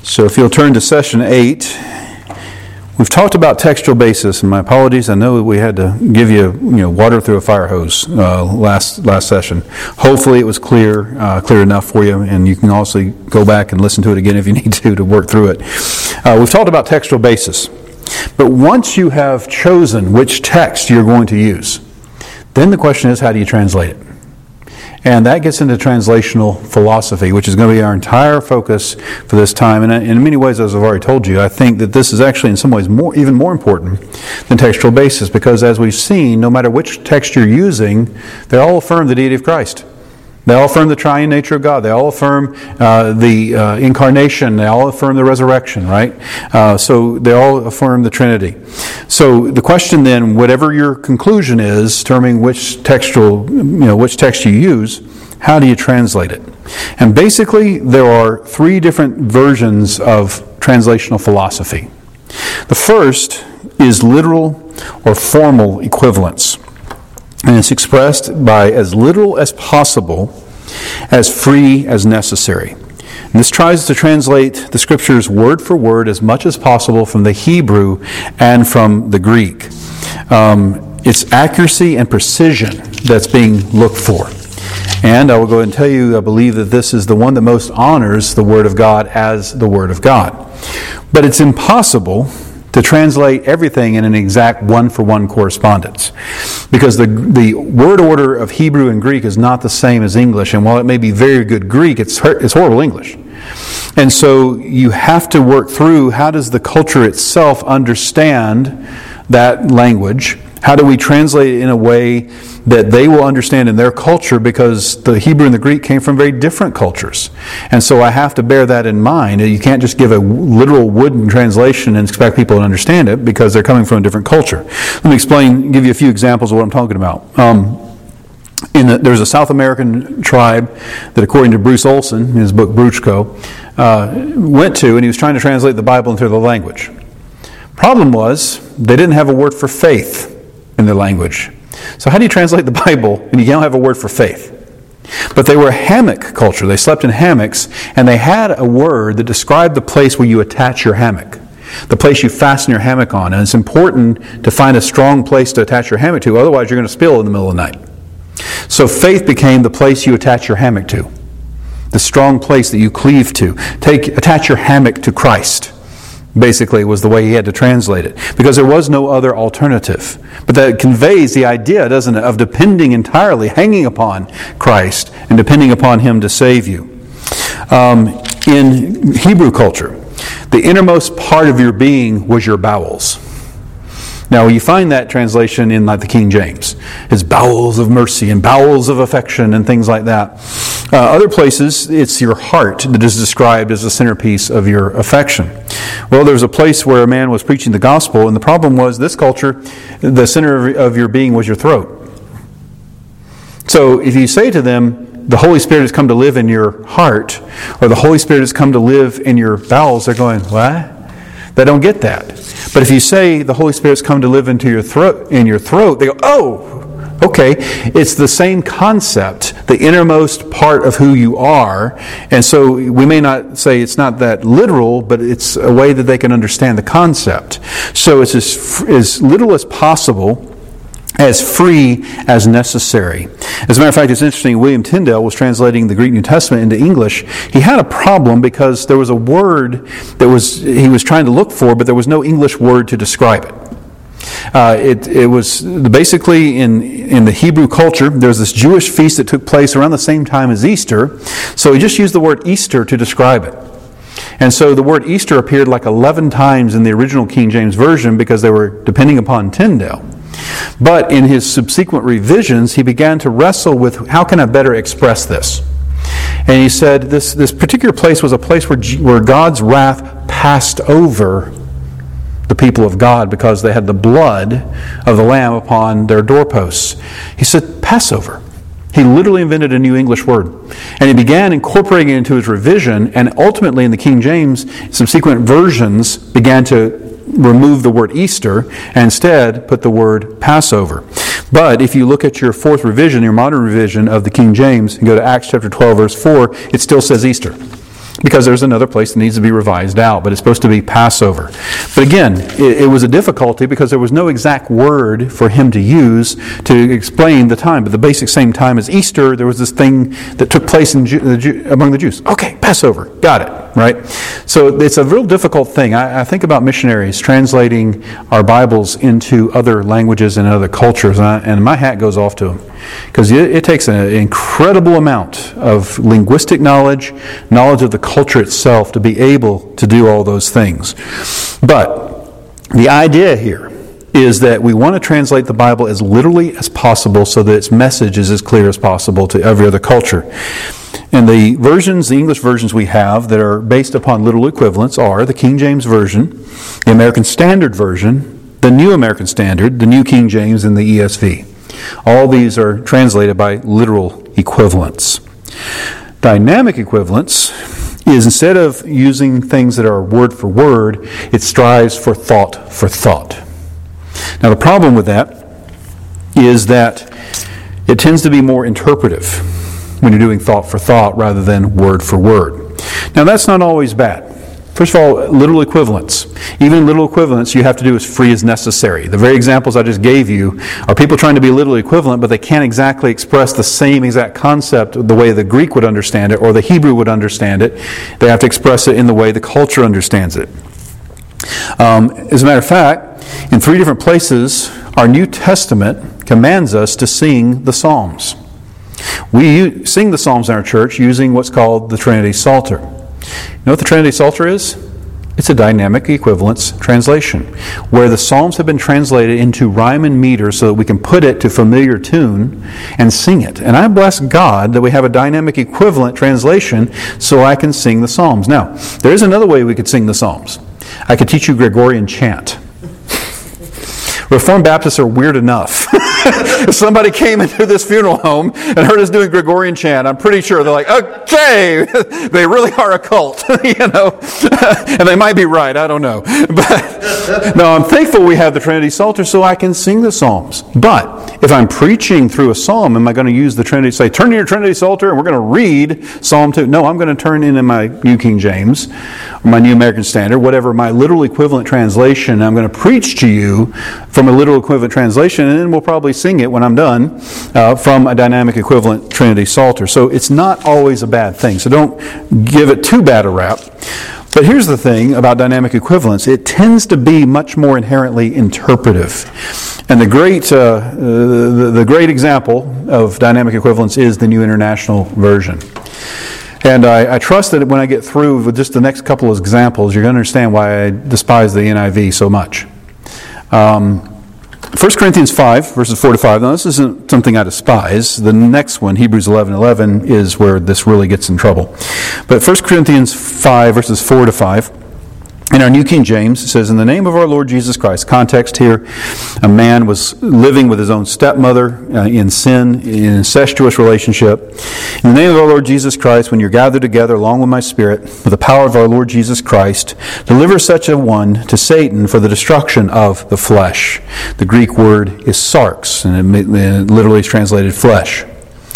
So if you'll turn to session 8, we've talked about textual basis, and my apologies, I know we had to give you water through a fire hose last session. Hopefully it was clear enough for you, and you can also go back and listen to it again if you need to work through it. We've talked about textual basis, but once you have chosen which text you're going to use, then the question is, how do you translate it? And that gets into translational philosophy, which is going to be our entire focus for this time. And in many ways, as I've already told you, I think that this is actually in some ways even more important than textual basis, because as we've seen, no matter which text you're using, they all affirm the deity of Christ. They all affirm the triune nature of God. They all affirm the incarnation. They all affirm the resurrection, right? So they all affirm the Trinity. So the question then, whatever your conclusion is, determining which text you use, how do you translate it? And basically, there are 3 different versions of translational philosophy. The first is literal or formal equivalence. And it's expressed by as literal as possible, as free as necessary. And this tries to translate the Scriptures word for word as much as possible from the Hebrew and from the Greek. It's accuracy and precision that's being looked for. And I will go ahead and tell you, I believe that this is the one that most honors the Word of God as the Word of God. But it's impossible to translate everything in an exact one-for-one correspondence, because the word order of Hebrew and Greek is not the same as English, and while it may be very good Greek, it's horrible English. And so you have to work through, how does the culture itself understand that language? How do we translate it in a way that they will understand in their culture, because the Hebrew and the Greek came from very different cultures. And so I have to bear that in mind. You can't just give a literal wooden translation and expect people to understand it, because they're coming from a different culture. Let me give you a few examples of what I'm talking about. There's a South American tribe that, according to Bruce Olson, in his book Bruchko, went to, and he was trying to translate the Bible into their language. Problem was, they didn't have a word for faith in their language. So how do you translate the Bible and you don't have a word for faith? But they were a hammock culture. They slept in hammocks, and they had a word that described the place where you attach your hammock, the place you fasten your hammock on. And it's important to find a strong place to attach your hammock to, otherwise you're going to spill in the middle of the night. So faith became the place you attach your hammock to, the strong place that you cleave to. Attach your hammock to Christ, basically, was the way he had to translate it, because there was no other alternative. But that conveys the idea, doesn't it, of depending entirely, hanging upon Christ and depending upon Him to save you. In Hebrew culture, the innermost part of your being was your bowels. Now, you find that translation in like the King James. It's bowels of mercy and bowels of affection and things like that. Other places, it's your heart that is described as the centerpiece of your affection. Well, there's a place where a man was preaching the gospel, and the problem was, this culture, the center of your being was your throat. So if you say to them, the Holy Spirit has come to live in your heart, or the Holy Spirit has come to live in your bowels, they're going, what? They don't get that. But if you say the Holy Spirit's come to live into your throat, they go, oh, okay. It's the same concept, the innermost part of who you are. And so we may not say it's not that literal, but it's a way that they can understand the concept. So it's as little as possible, as free as necessary. As a matter of fact, it's interesting, William Tyndale was translating the Greek New Testament into English. He had a problem because there was a word that he was trying to look for, but there was no English word to describe it. It was basically in the Hebrew culture, there's this Jewish feast that took place around the same time as Easter. So he just used the word Easter to describe it. And so the word Easter appeared like 11 times in the original King James Version, because they were depending upon Tyndale. But in his subsequent revisions, he began to wrestle with, how can I better express this? And he said this particular place was a place where God's wrath passed over the people of God, because they had the blood of the Lamb upon their doorposts. He said, Passover. He literally invented a new English word. And he began incorporating it into his revision, and ultimately in the King James, subsequent versions began to remove the word Easter and instead put the word Passover. But if you look at your fourth revision, your modern revision of the King James, and go to Acts chapter 12, verse 4, it still says Easter. because there's another place that needs to be revised out, but it's supposed to be Passover. But again, it was a difficulty because there was no exact word for him to use to explain the time. But the basic same time as Easter, there was this thing that took place among the Jews. Okay, Passover, got it, right? So it's a real difficult thing. I think about missionaries translating our Bibles into other languages and other cultures, and my hat goes off to them. Because it takes an incredible amount of linguistic knowledge of the culture itself to be able to do all those things. But the idea here is that we want to translate the Bible as literally as possible so that its message is as clear as possible to every other culture. And the English versions we have that are based upon literal equivalents are the King James Version, the American Standard Version, the New American Standard, the New King James, and the ESV. All these are translated by literal equivalents. Dynamic equivalence is, instead of using things that are word for word, it strives for thought. Now the problem with that is that it tends to be more interpretive when you're doing thought for thought rather than word for word. Now that's not always bad. First of all, literal equivalents. Even in literal equivalents, you have to do as free as necessary. The very examples I just gave you are people trying to be literally equivalent, but they can't exactly express the same exact concept the way the Greek would understand it or the Hebrew would understand it. They have to express it in the way the culture understands it. As a matter of fact, in 3 different places, our New Testament commands us to sing the Psalms. We sing the Psalms in our church using what's called the Trinity Psalter. You know what the Trinity Psalter is? It's a dynamic equivalence translation, where the Psalms have been translated into rhyme and meter so that we can put it to familiar tune and sing it. And I bless God that we have a dynamic equivalent translation so I can sing the Psalms. Now, there is another way we could sing the Psalms. I could teach you Gregorian chant. Reformed Baptists are weird enough. If somebody came into this funeral home and heard us doing Gregorian chant, I'm pretty sure they're like, okay, they really are a cult, and they might be right, I don't know. But no, I'm thankful we have the Trinity Psalter so I can sing the Psalms. But if I'm preaching through a psalm, am I going to use the Trinity, say, turn to your Trinity Psalter and we're going to read Psalm 2? No, I'm going to turn into my New King James, or my New American Standard, whatever my literal equivalent translation. I'm going to preach to you from a literal equivalent translation, and then we'll probably sing it when I'm done from a dynamic equivalent Trinity Psalter. So it's not always a bad thing. So don't give it too bad a rap. But here's the thing about dynamic equivalence. It tends to be much more inherently interpretive. And the great example of dynamic equivalence is the New International Version. And I trust that when I get through with just the next couple of examples, you're going to understand why I despise the NIV so much. 1 Corinthians 5, verses 4 to 5. Now, this isn't something I despise. The next one, Hebrews 11:11, is where this really gets in trouble. But 1 Corinthians 5, verses 4 to 5, in our New King James, it says, in the name of our Lord Jesus Christ. Context here, a man was living with his own stepmother in sin, in an incestuous relationship. In the name of our Lord Jesus Christ, when you're gathered together along with my Spirit, with the power of our Lord Jesus Christ, deliver such a one to Satan for the destruction of the flesh. The Greek word is sarx, and it literally is translated flesh.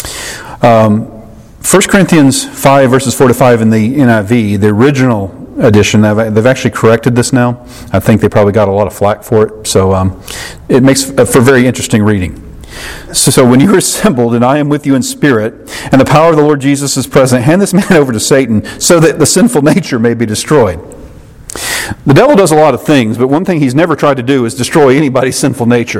1 Corinthians 5, verses 4 to 5 in the NIV, the original edition, they've actually corrected this now. I think they probably got a lot of flack for it. So it makes for very interesting reading. So when you are assembled, and I am with you in spirit, and the power of the Lord Jesus is present, hand this man over to Satan so that the sinful nature may be destroyed. The devil does a lot of things, but one thing he's never tried to do is destroy anybody's sinful nature.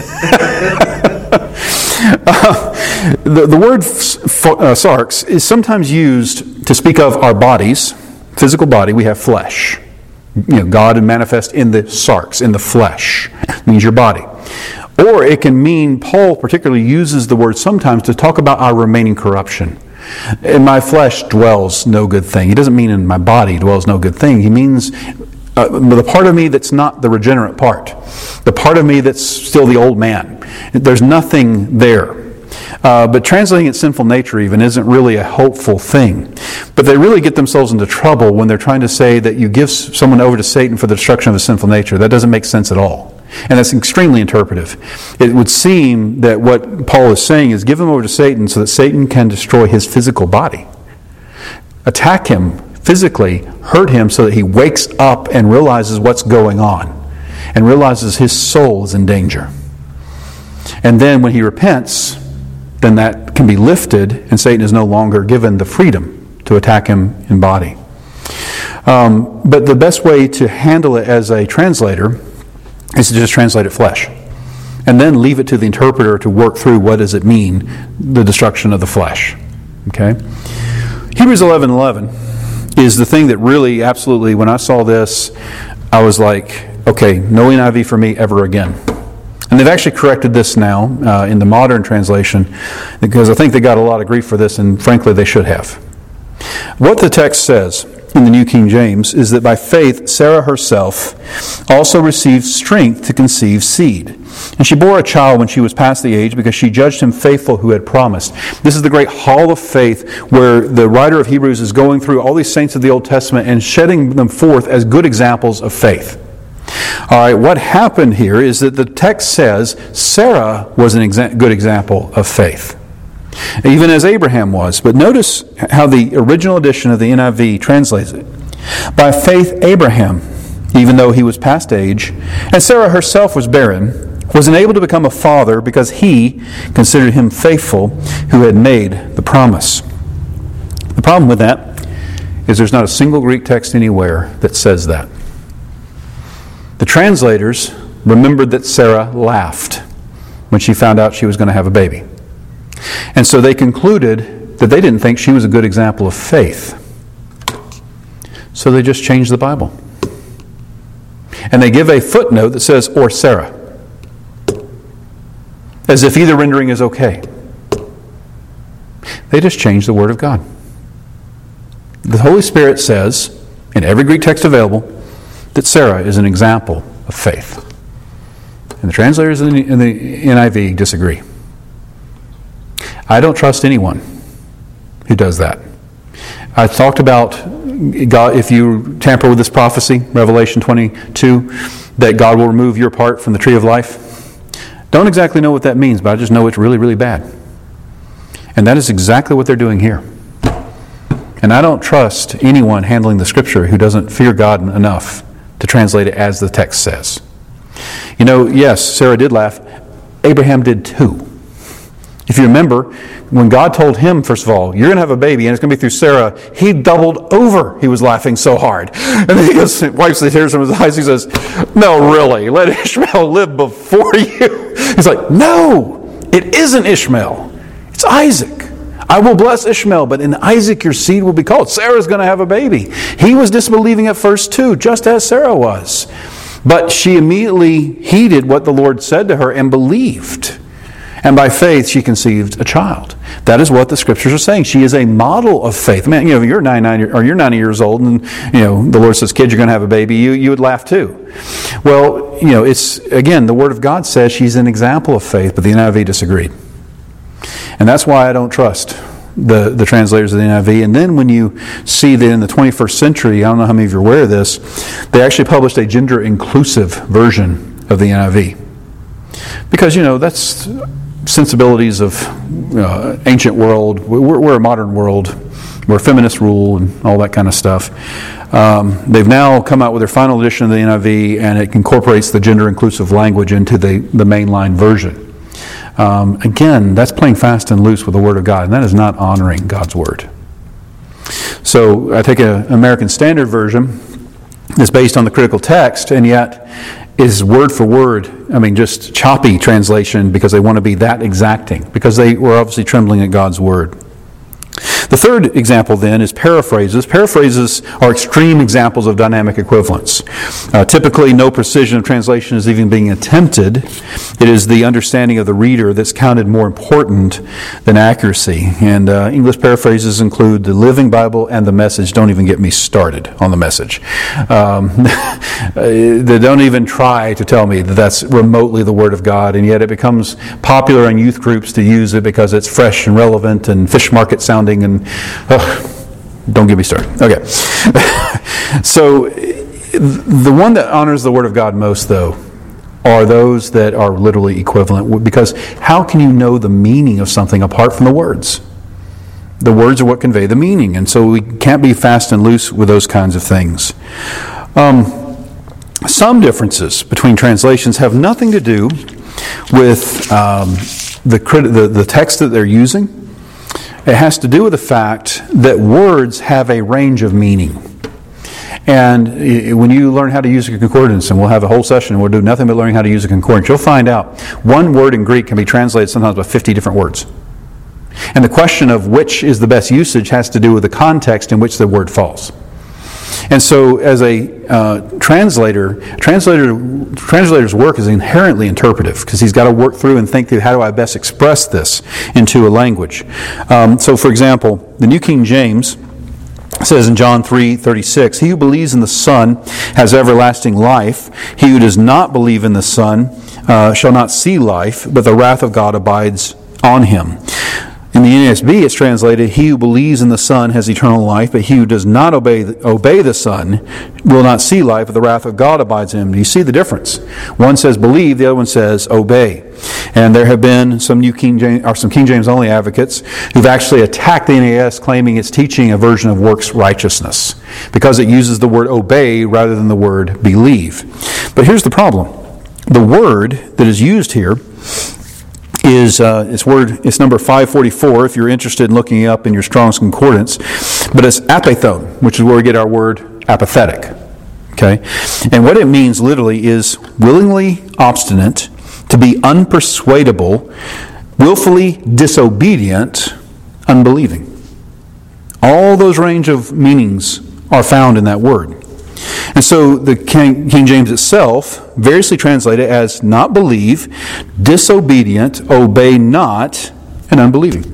The word sarx is sometimes used to speak of our bodies. Physical body, we have flesh. God is manifest in the sarx, in the flesh. It means your body. Or it can mean, Paul particularly uses the word sometimes to talk about our remaining corruption. In my flesh dwells no good thing. He doesn't mean in my body dwells no good thing. He means the part of me that's not the regenerate part. The part of me that's still the old man. There's nothing there. But translating it sinful nature even isn't really a hopeful thing. But they really get themselves into trouble when they're trying to say that you give someone over to Satan for the destruction of the sinful nature. That doesn't make sense at all. And that's extremely interpretive. It would seem that what Paul is saying is give him over to Satan so that Satan can destroy his physical body. Attack him physically hurt him so that he wakes up and realizes what's going on and realizes his soul is in danger. And then when he repents, then that can be lifted and Satan is no longer given the freedom to attack him in body. But the best way to handle it as a translator is to just translate it flesh. And then leave it to the interpreter to work through what does it mean, the destruction of the flesh. Okay? Hebrews 11:11 is the thing that really, absolutely, when I saw this, I was like, okay, no NIV for me ever again. And they've actually corrected this now in the modern translation, because I think they got a lot of grief for this, and frankly, they should have. What the text says in the New King James is that by faith Sarah herself also received strength to conceive seed. And she bore a child when she was past the age because she judged him faithful who had promised. This is the great hall of faith where the writer of Hebrews is going through all these saints of the Old Testament and shedding them forth as good examples of faith. All right, what happened here is that the text says Sarah was a good example of faith, even as Abraham was. But notice how the original edition of the NIV translates it. By faith Abraham, even though he was past age, and Sarah herself was barren, was enabled to become a father because he considered him faithful who had made the promise. The problem with that is there's not a single Greek text anywhere that says that. The translators remembered that Sarah laughed when she found out she was going to have a baby. And so they concluded that they didn't think she was a good example of faith. So they just changed the Bible. And they give a footnote that says, or Sarah, as if either rendering is okay. They just changed the Word of God. The Holy Spirit says, in every Greek text available, that Sarah is an example of faith. And the translators in the NIV disagree. I don't trust anyone who does that. I talked about God, if you tamper with this prophecy, Revelation 22, that God will remove your part from the tree of life. Don't exactly know what that means, but I just know it's really, really bad. And that is exactly what they're doing here. And I don't trust anyone handling the Scripture who doesn't fear God enough to translate it as the text says. You know, yes, Sarah did laugh. Abraham did too. If you remember, when God told him, first of all, you're going to have a baby and it's going to be through Sarah, he doubled over. He was laughing so hard. And then he goes, wipes the tears from his eyes. He says, no, really, let Ishmael live before you. He's like, no, it isn't Ishmael. It's Isaac. I will bless Ishmael, but in Isaac your seed will be called. Sarah's going to have a baby. He was disbelieving at first too, just as Sarah was. But she immediately heeded what the Lord said to her and believed. And by faith she conceived a child. That is what the Scriptures are saying. She is a model of faith. Man, you know, you're 90 years old, and the Lord says, "Kid, you're going to have a baby." You would laugh too. Well, it's again the Word of God says she's an example of faith, but the NIV disagreed, and that's why I don't trust the translators of the NIV. And then when you see that in the 21st century, I don't know how many of you are aware of this, they actually published a gender-inclusive version of the NIV, because that's sensibilities of ancient world. We're a modern world where feminists rule and all that kind of stuff. They've now come out with their final edition of the NIV, and it incorporates the gender-inclusive language into the mainline version. Again, that's playing fast and loose with the Word of God, and that is not honoring God's Word. So I take an American Standard Version that's based on the critical text, and yet is word for word, just choppy translation because they want to be that exacting, because they were obviously trembling at God's Word. The third example then is paraphrases. Paraphrases are extreme examples of dynamic equivalence. Typically, no precision of translation is even being attempted. It is the understanding of the reader that's counted more important than accuracy. And English paraphrases include the Living Bible and the Message. Don't even get me started on the Message. They don't even try to tell me that that's remotely the Word of God, and yet it becomes popular in youth groups to use it because it's fresh and relevant and fish market sounding, and don't get me started. Okay. So the one that honors the Word of God most, though, are those that are literally equivalent, because how can you know the meaning of something apart from the words? The words are what convey the meaning, and so we can't be fast and loose with those kinds of things. Some differences between translations have nothing to do with the text that they're using. It has to do with the fact that words have a range of meaning. And when you learn how to use a concordance, and we'll have a whole session, we'll do nothing but learning how to use a concordance, you'll find out one word in Greek can be translated sometimes by 50 different words. And the question of which is the best usage has to do with the context in which the word falls. And so as a translator's work is inherently interpretive, because he's got to work through and think through, how do I best express this into a language? So for example, the New King James says in John 3:36, "He who believes in the Son has everlasting life. He who does not believe in the Son shall not see life, but the wrath of God abides on him." In the NASB, it's translated, "He who believes in the Son has eternal life, but he who does not obey the Son will not see life, but the wrath of God abides in him." Do you see the difference? One says believe, the other one says obey. And there have been some King James only advocates who've actually attacked the NAS, claiming it's teaching a version of works righteousness because it uses the word obey rather than the word believe. But here's the problem. The word that is used here is it's number 544 if you're interested in looking it up in your Strong's Concordance, but it's apethon, which is where we get our word apathetic. Okay? And what it means literally is willingly obstinate, to be unpersuadable, willfully disobedient, unbelieving. All those range of meanings are found in that word. And so the King James itself variously translated as not believe, disobedient, obey not, and unbelieving.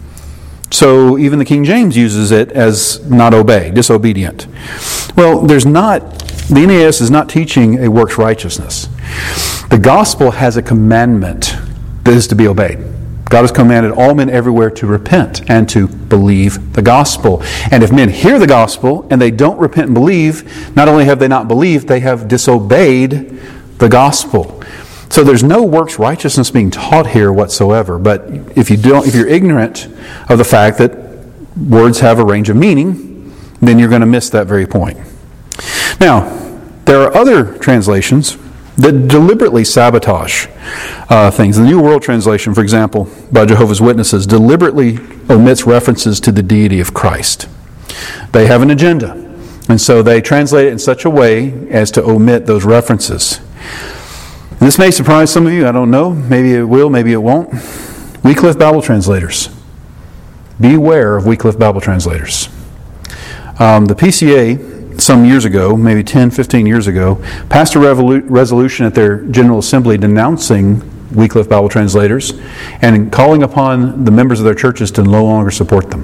So even the King James uses it as not obey, disobedient. Well, the NAS is not teaching a works righteousness. The gospel has a commandment that is to be obeyed. God has commanded all men everywhere to repent and to believe the gospel. And if men hear the gospel and they don't repent and believe, not only have they not believed, they have disobeyed the gospel. So there's no works righteousness being taught here whatsoever. But if you're ignorant of the fact that words have a range of meaning, then you're going to miss that very point. Now, there are other translations that deliberately sabotage things. The New World Translation, for example, by Jehovah's Witnesses, deliberately omits references to the deity of Christ. They have an agenda, and so they translate it in such a way as to omit those references. And this may surprise some of you, I don't know. Maybe it will, maybe it won't. Wycliffe Bible translators. Beware of Wycliffe Bible translators. The PCA, some years ago, maybe 10, 15 years ago, passed a resolution at their General Assembly denouncing Wycliffe Bible translators and calling upon the members of their churches to no longer support them.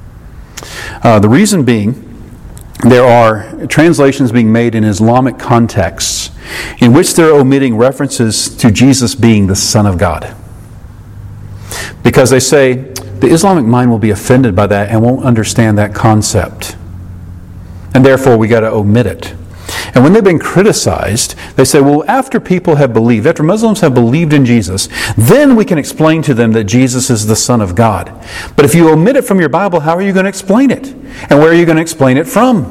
The reason being, there are translations being made in Islamic contexts in which they're omitting references to Jesus being the Son of God. Because they say, the Islamic mind will be offended by that and won't understand that concept. And therefore we got to omit it. And when they've been criticized, they say, well, after Muslims have believed in Jesus, then we can explain to them that Jesus is the Son of God. But if you omit it from your Bible, how are you going to explain it? And where are you going to explain it from?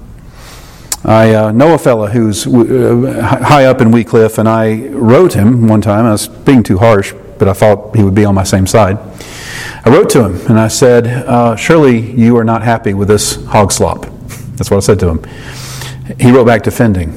I know a fellow who's high up in Wycliffe, and I wrote him one time. I was being too harsh, but I thought he would be on my same side. I wrote to him, and I said, surely you are not happy with this hog slop. That's what I said to him. He wrote back defending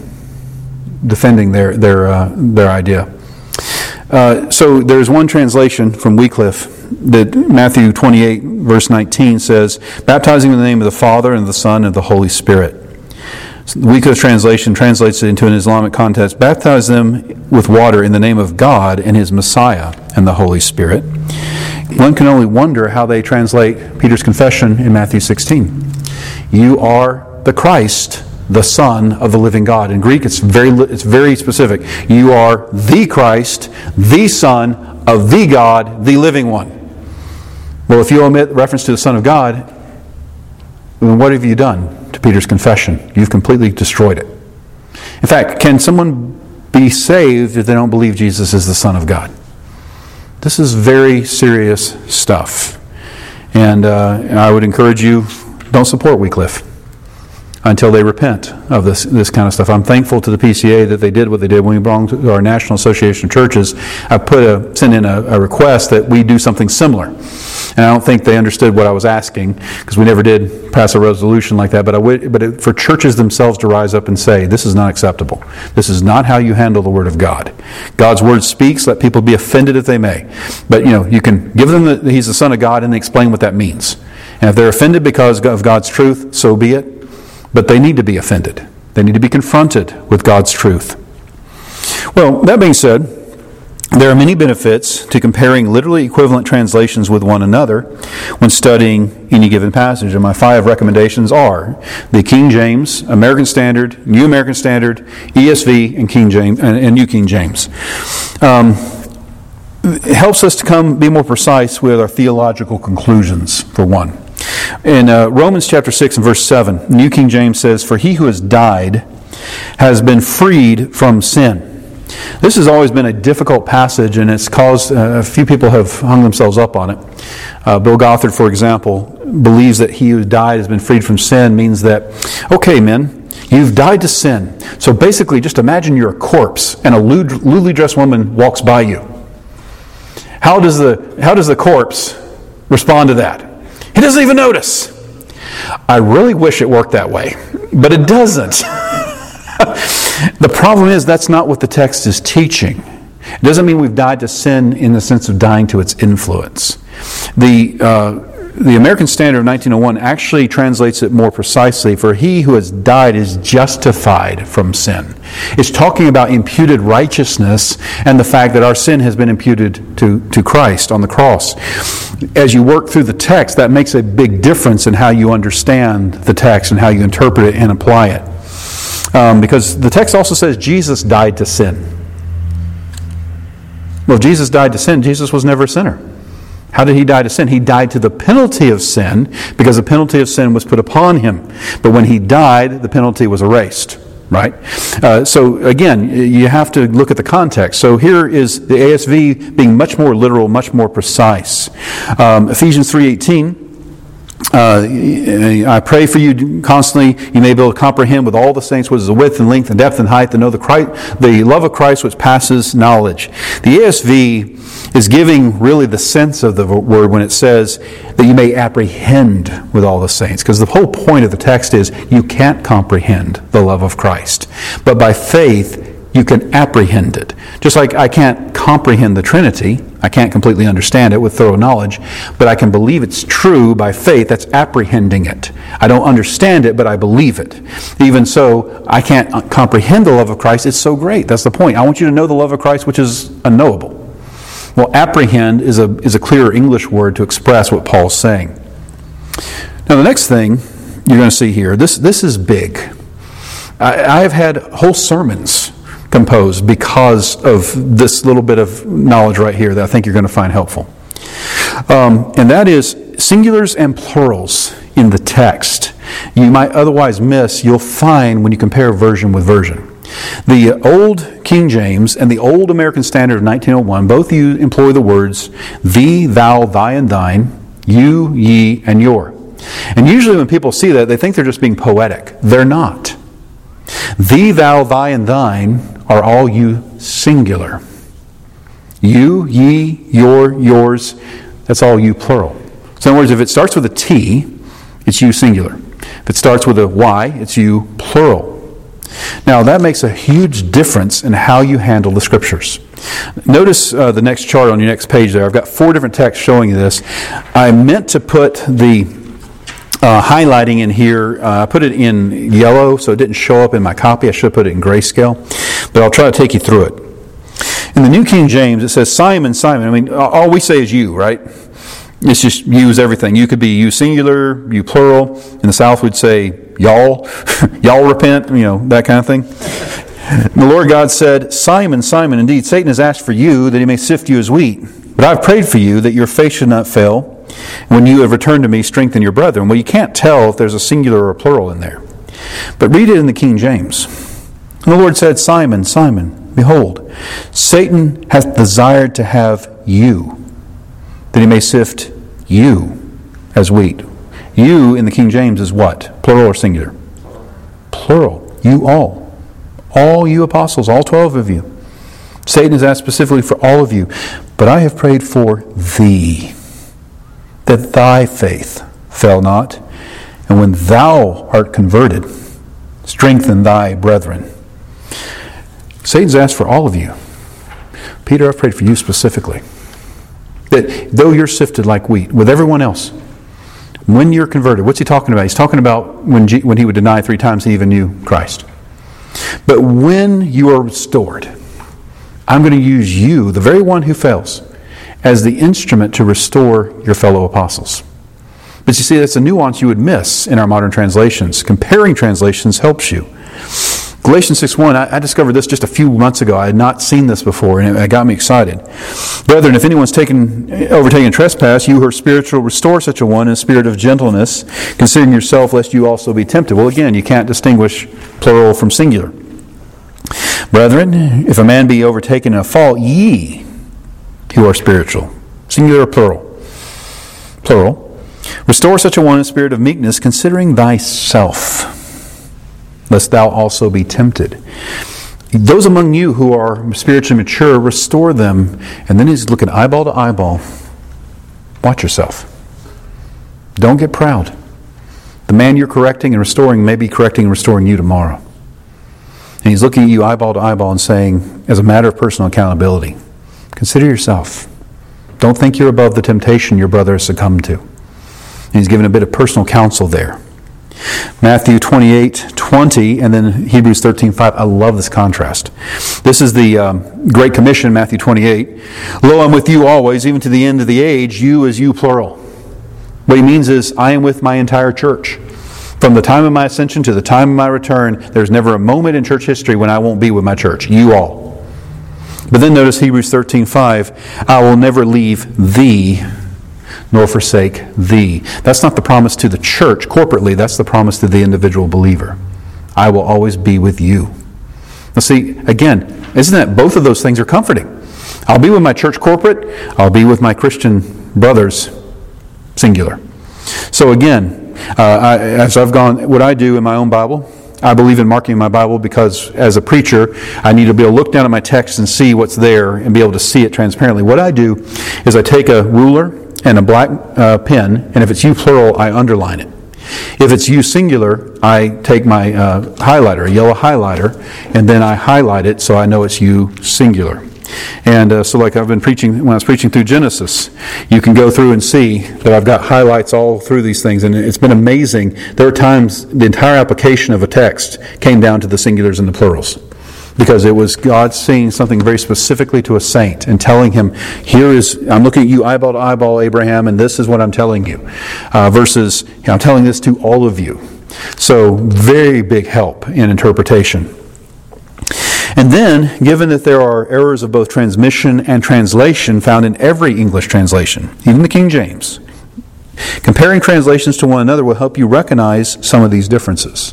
their idea. So there's one translation from Wycliffe that Matthew 28 verse 19 says, baptizing in the name of the Father and the Son and the Holy Spirit. So the Wycliffe translation translates it into an Islamic context, baptize them with water in the name of God and His Messiah and the Holy Spirit. One can only wonder how they translate Peter's confession in Matthew 16. You are the Christ, the Son of the living God. In Greek, it's very specific. You are the Christ, the Son of the God, the living one. Well, if you omit reference to the Son of God, then what have you done to Peter's confession? You've completely destroyed it. In fact, can someone be saved if they don't believe Jesus is the Son of God? This is very serious stuff. And I would encourage you, don't support Wycliffe until they repent of this kind of stuff. I'm thankful to the PCA that they did what they did when we belonged to our National Association of Churches. I sent in a request that we do something similar. And I don't think they understood what I was asking, because we never did pass a resolution like that. But for churches themselves to rise up and say, this is not acceptable. This is not how you handle the Word of God. God's Word speaks. Let people be offended if they may. But you can give them that He's the Son of God and explain what that means. And if they're offended because of God's truth, so be it. But they need to be offended. They need to be confronted with God's truth. Well, that being said, there are many benefits to comparing literally equivalent translations with one another when studying any given passage. And my 5 recommendations are the King James, American Standard, New American Standard, ESV, and King James and New King James. It helps us to be more precise with our theological conclusions, for one. In Romans chapter 6 and verse 7, New King James says, "For he who has died has been freed from sin." This has always been a difficult passage, and it's caused a few people have hung themselves up on it. Bill Gothard, for example, believes that he who died has been freed from sin means that, okay, men, you've died to sin. So basically, just imagine you're a corpse, and a lewdly dressed woman walks by you. How does the corpse respond to that? He doesn't even notice. I really wish it worked that way, but it doesn't. The problem is that's not what the text is teaching. It doesn't mean we've died to sin in the sense of dying to its influence. The American Standard of 1901 actually translates it more precisely, "For he who has died is justified from sin." It's talking about imputed righteousness and the fact that our sin has been imputed to Christ on the cross. As you work through the text, that makes a big difference in how you understand the text and how you interpret it and apply it. Because the text also says Jesus died to sin. Well, if Jesus died to sin, Jesus was never a sinner. How did he die to sin? He died to the penalty of sin because the penalty of sin was put upon him. But when he died, the penalty was erased. Right? So again, you have to look at the context. So here is the ASV being much more literal, much more precise. Ephesians 3:18. I pray for you constantly, you may be able to comprehend with all the saints what is the width and length and depth and height, to know the love of Christ which passes knowledge. The ASV is giving really the sense of the word when it says that you may apprehend with all the saints. Because the whole point of the text is you can't comprehend the love of Christ. But by faith, you can apprehend it. Just like I can't comprehend the Trinity, I can't completely understand it with thorough knowledge, but I can believe it's true by faith. That's apprehending it. I don't understand it, but I believe it. Even so, I can't comprehend the love of Christ. It's so great. That's the point. I want you to know the love of Christ, which is unknowable. Well, apprehend is a clearer English word to express what Paul's saying. Now, the next thing you're going to see here, this is big. I have had whole sermons composed because of this little bit of knowledge right here that I think you're going to find helpful. And that is singulars and plurals in the text. You might otherwise miss, you'll find when you compare version with version. The Old King James and the Old American Standard of 1901, both you employ the words thee, thou, thy, and thine, you, ye, and your. And usually when people see that, they think they're just being poetic. They're not. Thee, thou, thy, and thine are all you singular. You, ye, your, yours, that's all you plural. So in other words, if it starts with a T, it's you singular. If it starts with a Y, it's you plural. Now that makes a huge difference in how you handle the Scriptures. Notice the next chart on your next page there. I've got 4 different texts showing you this. I meant to put the highlighting in here. I put it in yellow so it didn't show up in my copy. I should have put it in grayscale. But I'll try to take you through it. In the New King James, it says, Simon, Simon. I mean, all we say is you, right? It's just use everything. You could be you singular, you plural. In the South, we'd say y'all. Y'all repent, that kind of thing. And the Lord God said, Simon, Simon, indeed, Satan has asked for you that he may sift you as wheat. But I've prayed for you that your faith should not fail. When you have returned to me, strengthen your brethren. Well, you can't tell if there's a singular or a plural in there. But read it in the King James. And the Lord said, Simon, Simon, behold, Satan hath desired to have you, that he may sift you as wheat. You in the King James is what? Plural or singular? Plural. You all. All you apostles, all 12 of you. Satan has asked specifically for all of you. But I have prayed for thee, that thy faith fail not. And when thou art converted, strengthen thy brethren. Satan's asked for all of you. Peter, I've prayed for you specifically. That though you're sifted like wheat with everyone else, when you're converted, what's he talking about? He's talking about when he would deny 3 times he even knew Christ. But when you are restored, I'm going to use you, the very one who fails, as the instrument to restore your fellow apostles. But you see, that's a nuance you would miss in our modern translations. Comparing translations helps you. Galatians 6:1, I discovered this just a few months ago. I had not seen this before, and it got me excited. Brethren, if anyone's overtaken trespass, you who are spiritual, restore such a one in a spirit of gentleness, considering yourself, lest you also be tempted. Well, again, you can't distinguish plural from singular. Brethren, if a man be overtaken in a fault, ye who are spiritual. Singular or plural? Plural. Restore such a one in a spirit of meekness, considering thyself, lest thou also be tempted. Those among you who are spiritually mature, restore them. And then he's looking eyeball to eyeball. Watch yourself. Don't get proud. The man you're correcting and restoring may be correcting and restoring you tomorrow. And he's looking at you eyeball to eyeball and saying, as a matter of personal accountability, consider yourself. Don't think you're above the temptation your brother has succumbed to. And he's given a bit of personal counsel there. Matthew 28:20 and then Hebrews 13:5. I love this contrast. This is the Great Commission, Matthew 28. Lo, I'm with you always, even to the end of the age, you as you, plural. What he means is, I am with my entire church. From the time of my ascension to the time of my return, there's never a moment in church history when I won't be with my church. You all. But then notice Hebrews 13:5. I will never leave thee, nor forsake thee. That's not the promise to the church corporately. That's the promise to the individual believer. I will always be with you. Now see, again, isn't that both of those things are comforting? I'll be with my church corporate. I'll be with my Christian brothers, singular. So again, as I've gone, what I do in my own Bible, I believe in marking my Bible because as a preacher, I need to be able to look down at my text and see what's there and be able to see it transparently. What I do is I take a ruler and a black pen, and if it's you plural, I underline it. If it's you singular, I take my highlighter, a yellow highlighter, and then I highlight it so I know it's you singular. And so like I've been preaching, when I was preaching through Genesis, you can go through and see that I've got highlights all through these things, and it's been amazing. There are times the entire application of a text came down to the singulars and the plurals. Because it was God saying something very specifically to a saint and telling him, I'm looking at you eyeball to eyeball, Abraham, and this is what I'm telling you. Versus, I'm telling this to all of you. So, very big help in interpretation. And then, given that there are errors of both transmission and translation found in every English translation, even the King James, comparing translations to one another will help you recognize some of these differences.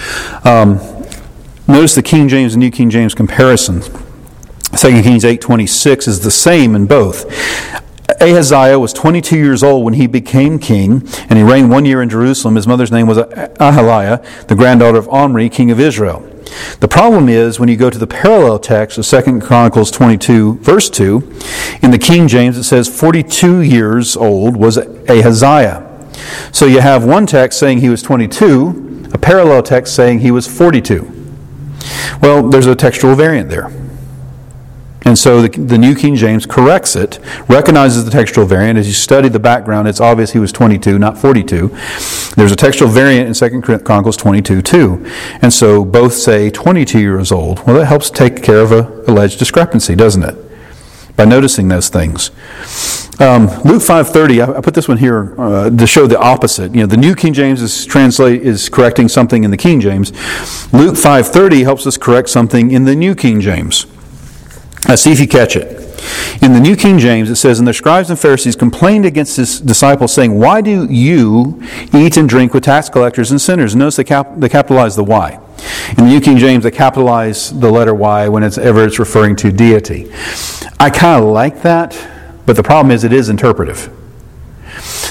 Notice the King James and New King James comparison. 2 Kings 8:26 is the same in both. Ahaziah was 22 years old when he became king, and he reigned 1 year in Jerusalem. His mother's name was Athaliah, the granddaughter of Omri, king of Israel. The problem is, when you go to the parallel text of 2 Chronicles 22, verse 2, in the King James it says 42 years old was Ahaziah. So you have one text saying he was 22, a parallel text saying he was 42. Well, there's a textual variant there. And so the New King James corrects it, recognizes the textual variant. As you study the background, it's obvious he was 22, not 42. There's a textual variant in 2 Chronicles 22, too. And so both say 22 years old. Well, that helps take care of an alleged discrepancy, doesn't it? By noticing those things. Luke 5:30, I put this one here to show the opposite. The New King James is correcting something in the King James. Luke 5:30 helps us correct something in the New King James. See if you catch it. In the New King James, it says, "And the scribes and Pharisees complained against his disciples, saying, 'Why do you eat and drink with tax collectors and sinners?'" Notice they capitalize the Y. In the New King James, they capitalize the letter Y whenever it's referring to deity. I kind of like that, but the problem is it is interpretive.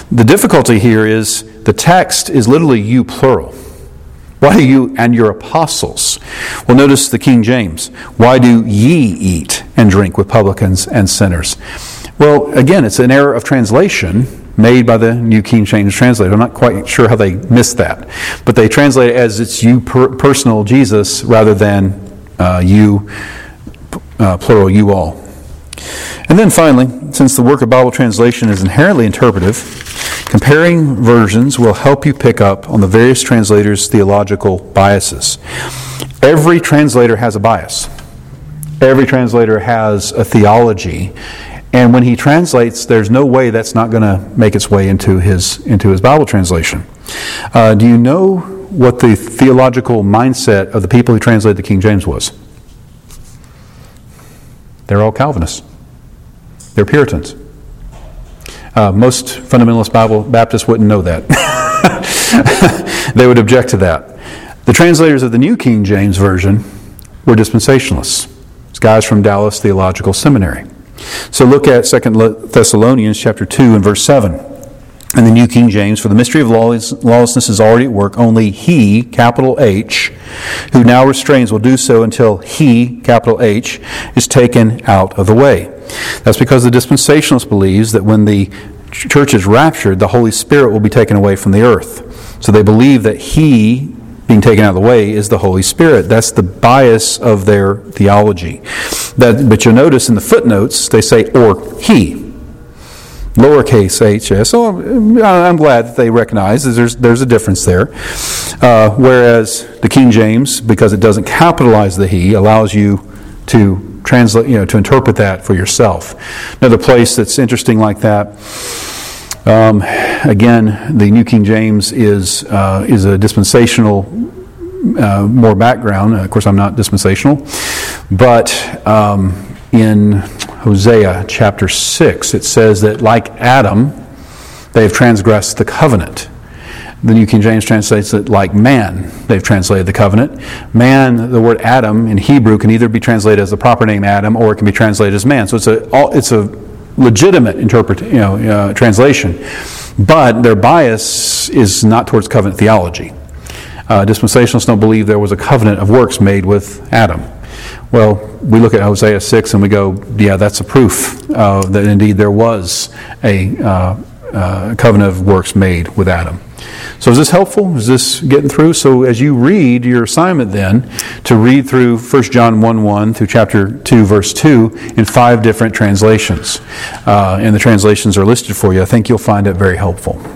The difficulty here is the text is literally you plural. Why do you and your apostles? Well, notice the King James. Why do ye eat and drink with publicans and sinners? Well, again, it's an error of translation made by the New King James translator. I'm not quite sure how they missed that. But they translate it as it's you personal Jesus rather than you, plural, you all. And then finally, since the work of Bible translation is inherently interpretive, comparing versions will help you pick up on the various translators' theological biases. Every translator has a bias. Every translator has a theology. And when he translates, there's no way that's not going to make its way into his Bible translation. Do you know what the theological mindset of the people who translated the King James was? They're all Calvinists. They're Puritans. Most fundamentalist Baptists wouldn't know that. They would object to that. The translators of the New King James Version were dispensationalists. It's guys from Dallas Theological Seminary. So look at 2 Thessalonians chapter 2 and verse 7. In the New King James, for the mystery of lawlessness is already at work. Only he, capital H, who now restrains will do so until he, capital H, is taken out of the way. That's because the dispensationalist believes that when the church is raptured, the Holy Spirit will be taken away from the earth. So they believe that he being taken out of the way is the Holy Spirit. That's the bias of their theology. But you'll notice in the footnotes, they say, or he. Lowercase h. So I'm glad that they recognize that there's a difference there. Whereas the King James, because it doesn't capitalize the he, allows you to translate, to interpret that for yourself. Another place that's interesting like that. Again, the New King James is a dispensational, more background. Of course, I'm not dispensational, but in Hosea chapter 6, it says that like Adam, they have transgressed the covenant. The New King James translates it like man. They've translated the covenant. Man, the word Adam in Hebrew can either be translated as the proper name Adam, or it can be translated as man. So it's a legitimate translation, but their bias is not towards covenant theology. Dispensationalists don't believe there was a covenant of works made with Adam. Well, we look at Hosea 6 and we go, yeah, that's a proof that indeed there was a covenant of works made with Adam. So is this helpful? Is this getting through? So as you read, your assignment then to read through 1 John 1:1 through chapter 2, verse 2 in 5 different translations. And the translations are listed for you. I think you'll find it very helpful.